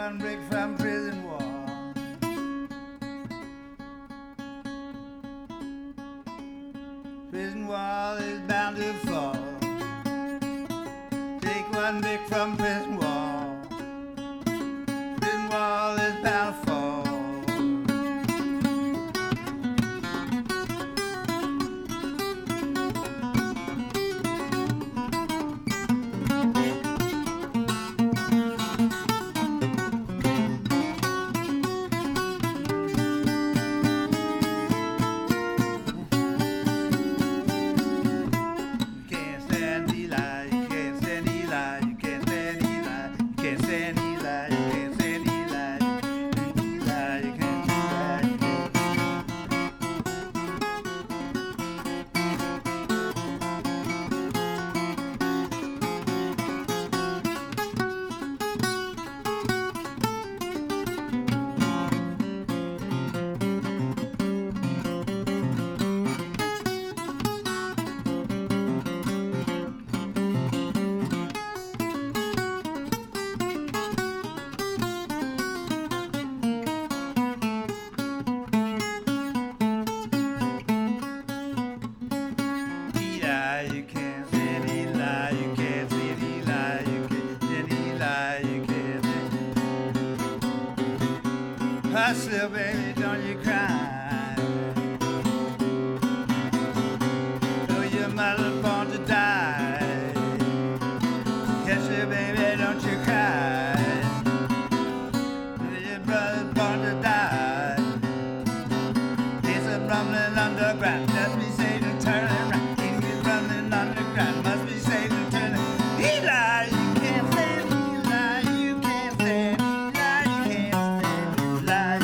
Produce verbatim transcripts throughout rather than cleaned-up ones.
one brick from prison wall. Prison wall is bound to fall. Take one brick from prison wall. Prison wall is bound to fall. Hustle, baby, don't you cry. Though your mother's born to die. Yes, baby, don't you cry. Though your brother's born to die. It's a rumbling underground. Must be Satan turning round. It's rumbling underground. Must be Satan turning. Eli, you can't stand. Eli, you can't stand. Eli, you can't stand. Eli,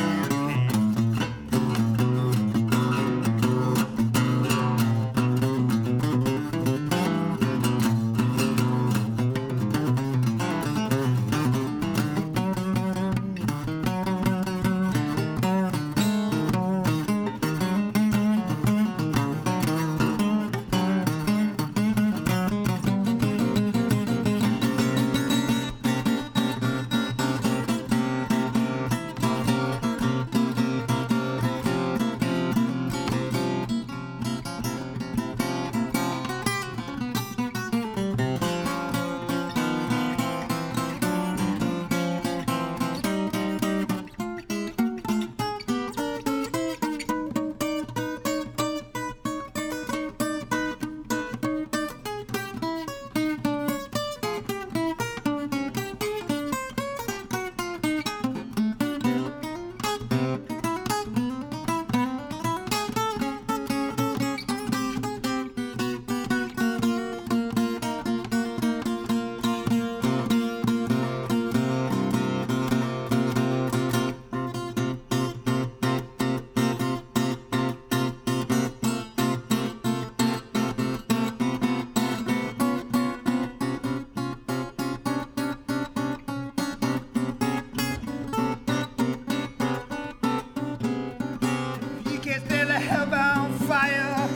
hellbound fire.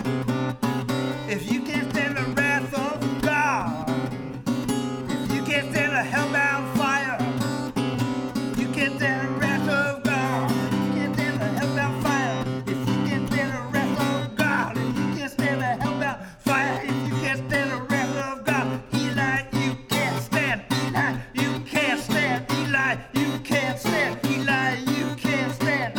If you can't stand the wrath of God, if you can't stand the hellbound fire, you can't stand the wrath of God. You can't stand the hellbound fire. If you can't stand the wrath of God, if you can't stand the hellbound fire, if you can't stand the wrath of God, Eli, you can't stand. Eli, you can't stand. Eli, you can't stand. Eli, you can't stand.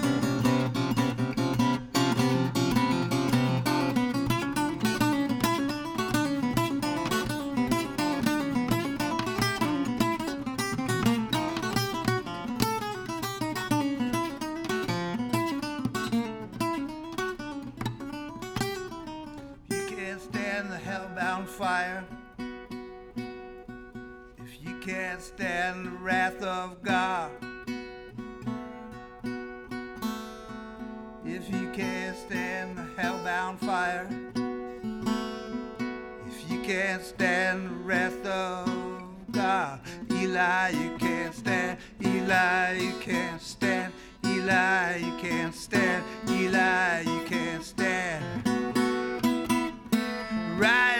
The hellbound fire. If you can't stand the wrath of God, if you can't stand the hellbound fire, if you can't stand the wrath of God, Eli, you can't stand. Eli, you can't stand. Eli, you can't stand. Eli, you can't stand. Right.